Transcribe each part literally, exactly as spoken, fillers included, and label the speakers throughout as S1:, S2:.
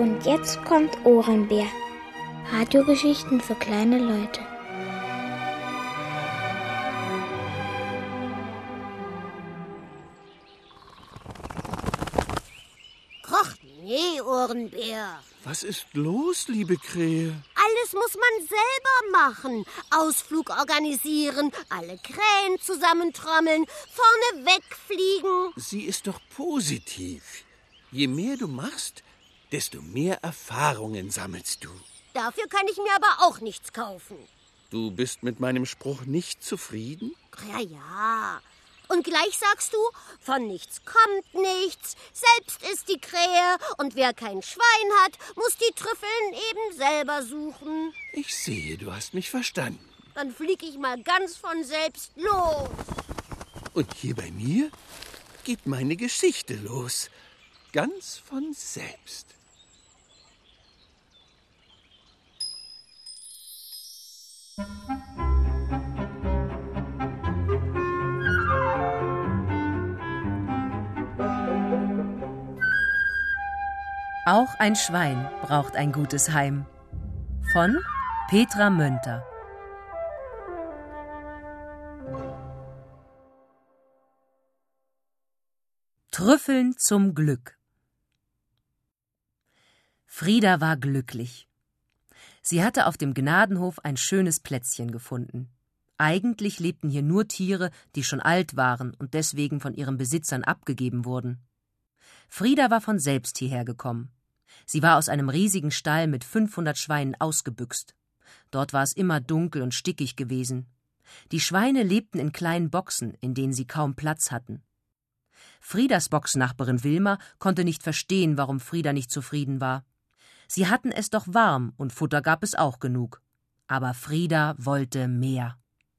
S1: Und jetzt kommt Ohrenbär. Radiogeschichten für kleine Leute.
S2: Och nee, Ohrenbär.
S3: Was ist los, liebe Krähe?
S2: Alles muss man selber machen. Ausflug organisieren, alle Krähen zusammentrommeln, vorne wegfliegen.
S3: Sie ist doch positiv. Je mehr du machst, desto mehr Erfahrungen sammelst du.
S2: Dafür kann ich mir aber auch nichts kaufen.
S3: Du bist mit meinem Spruch nicht zufrieden?
S2: Ja, ja. Und gleich sagst du, von nichts kommt nichts, selbst ist die Krähe und wer kein Schwein hat, muss die Trüffeln eben selber suchen.
S3: Ich sehe, du hast mich verstanden.
S2: Dann flieg ich mal ganz von selbst los.
S3: Und hier bei mir geht meine Geschichte los. Ganz von selbst.
S4: Auch ein Schwein braucht ein gutes Heim. Von Petra Mönter. Trüffeln zum Glück. Frieda war glücklich. Sie hatte auf dem Gnadenhof ein schönes Plätzchen gefunden. Eigentlich lebten hier nur Tiere, die schon alt waren und deswegen von ihren Besitzern abgegeben wurden. Frieda war von selbst hierher gekommen. Sie war aus einem riesigen Stall mit fünfhundert Schweinen ausgebüxt. Dort war es immer dunkel und stickig gewesen. Die Schweine lebten in kleinen Boxen, in denen sie kaum Platz hatten. Friedas Boxnachbarin Wilma konnte nicht verstehen, warum Frieda nicht zufrieden war. Sie hatten es doch warm und Futter gab es auch genug. Aber Frieda wollte mehr.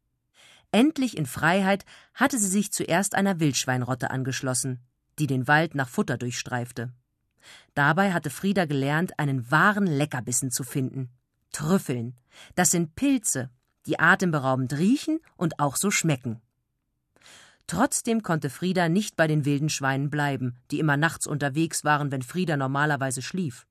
S4: Endlich in Freiheit hatte sie sich zuerst einer Wildschweinrotte angeschlossen, die den Wald nach Futter durchstreifte. Dabei hatte Frieda gelernt, einen wahren Leckerbissen zu finden. Trüffeln, das sind Pilze, die atemberaubend riechen und auch so schmecken. Trotzdem konnte Frieda nicht bei den wilden Schweinen bleiben, die immer nachts unterwegs waren, wenn Frieda normalerweise schlief.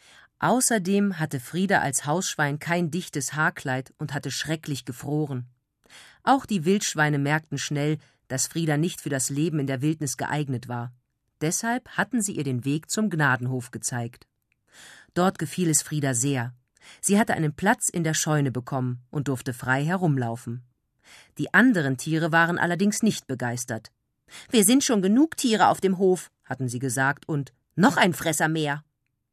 S4: Außerdem hatte Frieda als Hausschwein kein dichtes Haarkleid und hatte schrecklich gefroren. Auch die Wildschweine merkten schnell, dass Frieda nicht für das Leben in der Wildnis geeignet war. Deshalb hatten sie ihr den Weg zum Gnadenhof gezeigt. Dort gefiel es Frieda sehr. Sie hatte einen Platz in der Scheune bekommen und durfte frei herumlaufen. Die anderen Tiere waren allerdings nicht begeistert. »Wir sind schon genug Tiere auf dem Hof«, hatten sie gesagt, und »noch ein Fresser mehr«.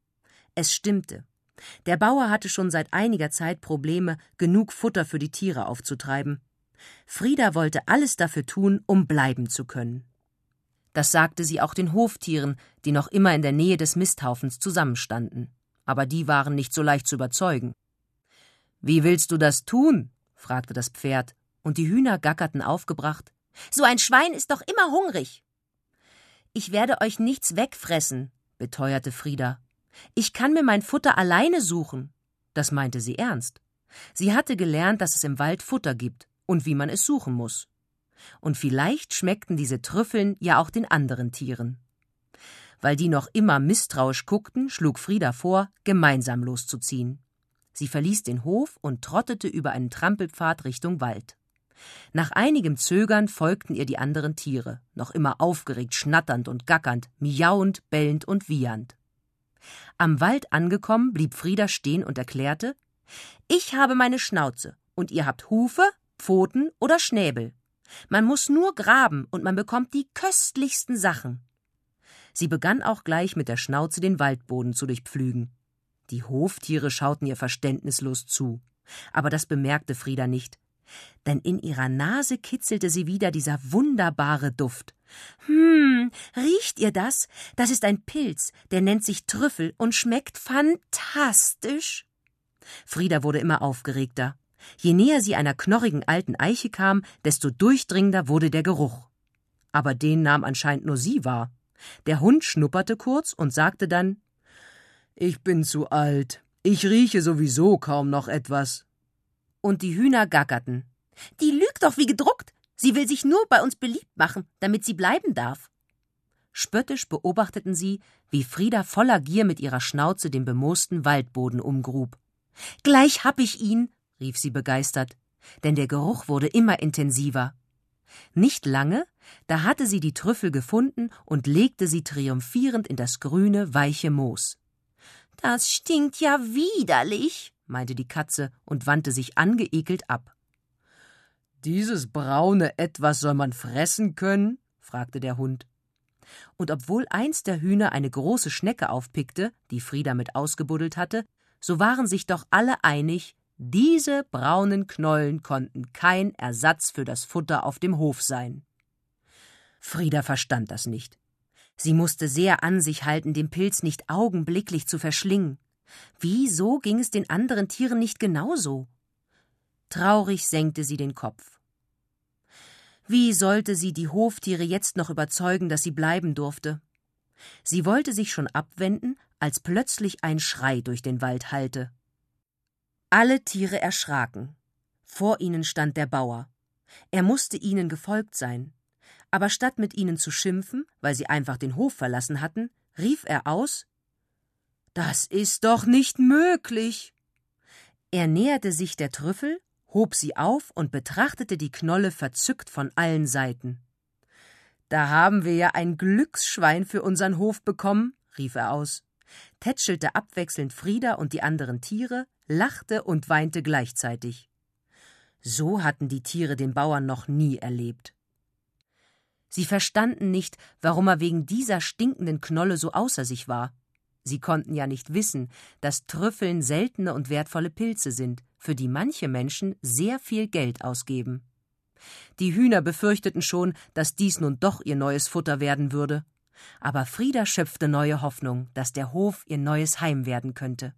S4: Es stimmte. Der Bauer hatte schon seit einiger Zeit Probleme, genug Futter für die Tiere aufzutreiben. Frieda wollte alles dafür tun, um bleiben zu können. Das sagte sie auch den Hoftieren, die noch immer in der Nähe des Misthaufens zusammenstanden. Aber die waren nicht so leicht zu überzeugen. »Wie willst du das tun?« fragte das Pferd, und die Hühner gackerten aufgebracht. »So ein Schwein ist doch immer hungrig.« »Ich werde euch nichts wegfressen«, beteuerte Frieda. »Ich kann mir mein Futter alleine suchen.« Das meinte sie ernst. Sie hatte gelernt, dass es im Wald Futter gibt und wie man es suchen muss. Und vielleicht schmeckten diese Trüffeln ja auch den anderen Tieren. Weil die noch immer misstrauisch guckten, schlug Frieda vor, gemeinsam loszuziehen. Sie verließ den Hof und trottete über einen Trampelpfad Richtung Wald. Nach einigem Zögern folgten ihr die anderen Tiere, noch immer aufgeregt, schnatternd und gackernd, miauend, bellend und wiehernd. Am Wald angekommen, blieb Frieda stehen und erklärte: »Ich habe meine Schnauze und ihr habt Hufe, Pfoten oder Schnäbel. Man muss nur graben und man bekommt die köstlichsten Sachen.« Sie begann auch gleich mit der Schnauze den Waldboden zu durchpflügen. Die Hoftiere schauten ihr verständnislos zu. Aber das bemerkte Frieda nicht. Denn in ihrer Nase kitzelte sie wieder dieser wunderbare Duft. »Hm, riecht ihr das? Das ist ein Pilz, der nennt sich Trüffel und schmeckt fantastisch.« Frieda wurde immer aufgeregter. Je näher sie einer knorrigen alten Eiche kam, desto durchdringender wurde der Geruch. Aber den nahm anscheinend nur sie wahr. Der Hund schnupperte kurz und sagte dann: »Ich bin zu alt. Ich rieche sowieso kaum noch etwas.« Und die Hühner gackerten. »Die lügt doch wie gedruckt. Sie will sich nur bei uns beliebt machen, damit sie bleiben darf.« Spöttisch beobachteten sie, wie Frieda voller Gier mit ihrer Schnauze den bemoosten Waldboden umgrub. »Gleich hab ich ihn«, rief sie begeistert, denn der Geruch wurde immer intensiver. Nicht lange, da hatte sie die Trüffel gefunden und legte sie triumphierend in das grüne, weiche Moos. »Das stinkt ja widerlich«, meinte die Katze und wandte sich angeekelt ab. »Dieses braune Etwas soll man fressen können?« fragte der Hund. Und obwohl eins der Hühner eine große Schnecke aufpickte, die Frieda mit ausgebuddelt hatte, so waren sich doch alle einig, diese braunen Knollen konnten kein Ersatz für das Futter auf dem Hof sein. Frieda verstand das nicht. Sie musste sehr an sich halten, den Pilz nicht augenblicklich zu verschlingen. Wieso ging es den anderen Tieren nicht genauso? Traurig senkte sie den Kopf. Wie sollte sie die Hoftiere jetzt noch überzeugen, dass sie bleiben durfte? Sie wollte sich schon abwenden, als plötzlich ein Schrei durch den Wald hallte. Alle Tiere erschraken. Vor ihnen stand der Bauer. Er musste ihnen gefolgt sein. Aber statt mit ihnen zu schimpfen, weil sie einfach den Hof verlassen hatten, rief er aus: »Das ist doch nicht möglich!« Er näherte sich der Trüffel, hob sie auf und betrachtete die Knolle verzückt von allen Seiten. »Da haben wir ja ein Glücksschwein für unseren Hof bekommen«, rief er aus, tätschelte abwechselnd Frieda und die anderen Tiere, lachte und weinte gleichzeitig. So hatten die Tiere den Bauern noch nie erlebt. Sie verstanden nicht, warum er wegen dieser stinkenden Knolle so außer sich war. Sie konnten ja nicht wissen, dass Trüffeln seltene und wertvolle Pilze sind, für die manche Menschen sehr viel Geld ausgeben. Die Hühner befürchteten schon, dass dies nun doch ihr neues Futter werden würde. Aber Frieda schöpfte neue Hoffnung, dass der Hof ihr neues Heim werden könnte.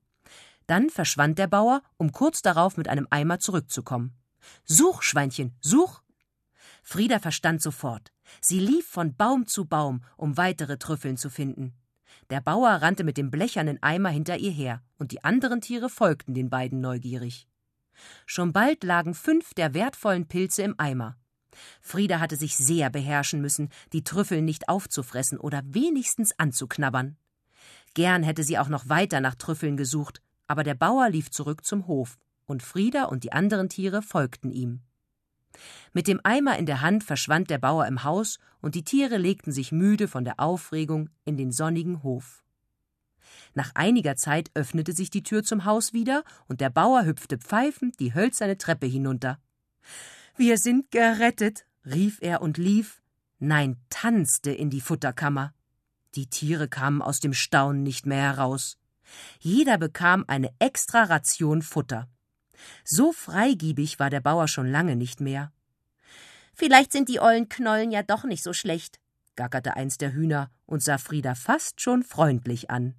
S4: Dann verschwand der Bauer, um kurz darauf mit einem Eimer zurückzukommen. »Such, Schweinchen, such!« Frieda verstand sofort. Sie lief von Baum zu Baum, um weitere Trüffeln zu finden. Der Bauer rannte mit dem blechernen Eimer hinter ihr her, und die anderen Tiere folgten den beiden neugierig. Schon bald lagen fünf der wertvollen Pilze im Eimer. Frieda hatte sich sehr beherrschen müssen, die Trüffel nicht aufzufressen oder wenigstens anzuknabbern. Gern hätte sie auch noch weiter nach Trüffeln gesucht, aber der Bauer lief zurück zum Hof, und Frieda und die anderen Tiere folgten ihm. Mit dem Eimer in der Hand verschwand der Bauer im Haus, und die Tiere legten sich müde von der Aufregung in den sonnigen Hof. Nach einiger Zeit öffnete sich die Tür zum Haus wieder, und der Bauer hüpfte pfeifend die hölzerne Treppe hinunter. »Wir sind gerettet«, rief er und lief, nein, tanzte in die Futterkammer. Die Tiere kamen aus dem Staunen nicht mehr heraus. Jeder bekam eine extra Ration Futter. So freigiebig war der Bauer schon lange nicht mehr. »Vielleicht sind die ollen Knollen ja doch nicht so schlecht«, gackerte eins der Hühner und sah Frieda fast schon freundlich an.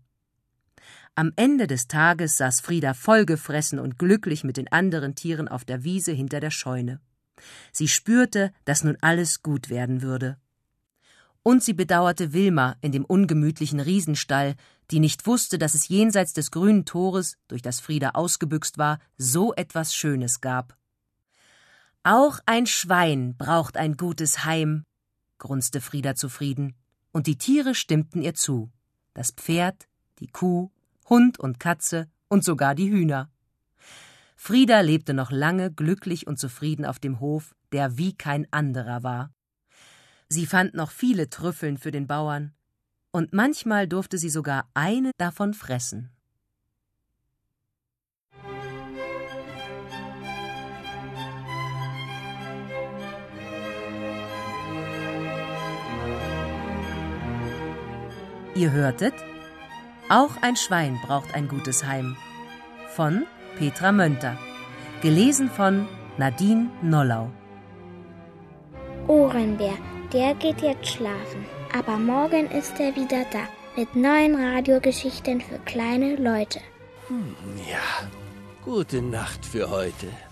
S4: Am Ende des Tages saß Frieda vollgefressen und glücklich mit den anderen Tieren auf der Wiese hinter der Scheune. Sie spürte, dass nun alles gut werden würde. Und sie bedauerte Wilma in dem ungemütlichen Riesenstall, die nicht wusste, dass es jenseits des grünen Tores, durch das Frieda ausgebüxt war, so etwas Schönes gab. »Auch ein Schwein braucht ein gutes Heim«, grunzte Frieda zufrieden, und die Tiere stimmten ihr zu. Das Pferd, die Kuh, Hund und Katze und sogar die Hühner. Frieda lebte noch lange glücklich und zufrieden auf dem Hof, der wie kein anderer war. Sie fand noch viele Trüffeln für den Bauern, und manchmal durfte sie sogar eine davon fressen. Ihr hörtet »Auch ein Schwein braucht ein gutes Heim« von Petra Mönter, gelesen von Nadine Nollau.
S1: Ohrenbär, der geht jetzt schlafen, aber morgen ist er wieder da mit neuen Radiogeschichten für kleine Leute.
S3: Hm, ja, gute Nacht für heute.